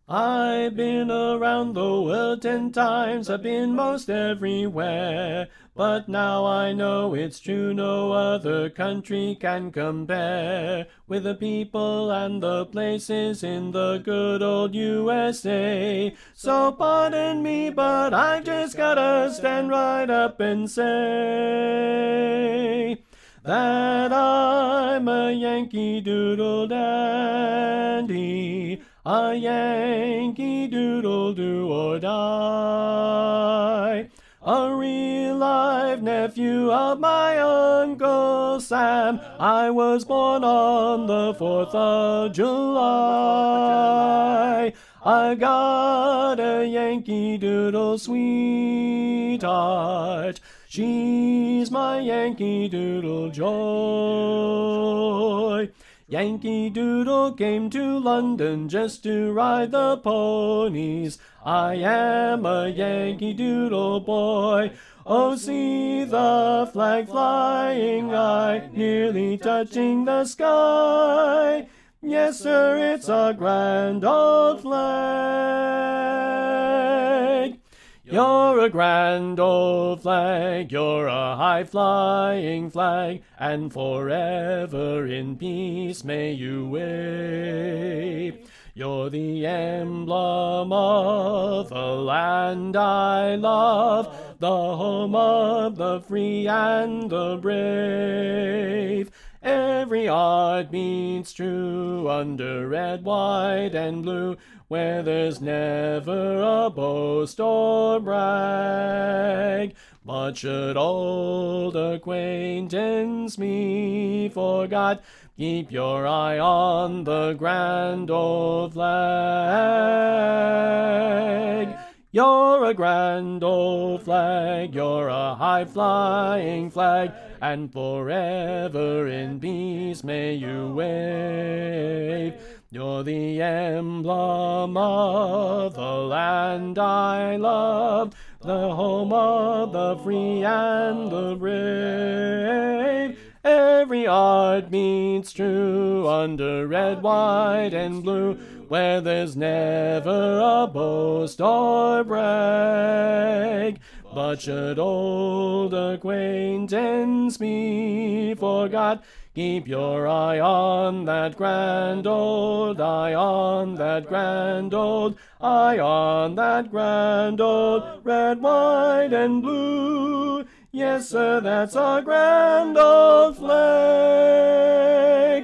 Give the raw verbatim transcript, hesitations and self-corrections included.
I've been around the world ten times, I've been most everywhere, but now I know it's true, no other country can compare with the people and the places in the good old U S A. So pardon me, but I've just gotta stand right up and say that I'm a Yankee Doodle dandy, a Yankee Doodle do or die, a real live nephew of my Uncle Sam. I was born on the fourth of July. I got a Yankee Doodle sweetheart. She's my Yankee Doodle joy. Yankee Doodle came to London just to ride the ponies. I am a Yankee Doodle boy. Oh, see the flag flying high, nearly touching the sky. Yes, sir, it's a grand old flag. You're a grand old flag, you're a high-flying flag, and forever in peace may you wave. You're the emblem of the land I love, the home of the free and the brave. Every heart beats true under red, white, and blue, where there's never a boast or brag. But should old acquaintance me forgot, keep your eye on the grand old flag. You're a grand old flag, you're a high-flying flag, and forever in peace may you wave. You're the emblem of the land I love, the home of the free and the brave. Every heart beats true under red, white, and blue, where there's never a boast or brag. But should old acquaintance be forgot, keep your eye on that grand old, eye on that grand old, eye on that grand old, red, white, and blue. Yes, sir, that's a grand old flag.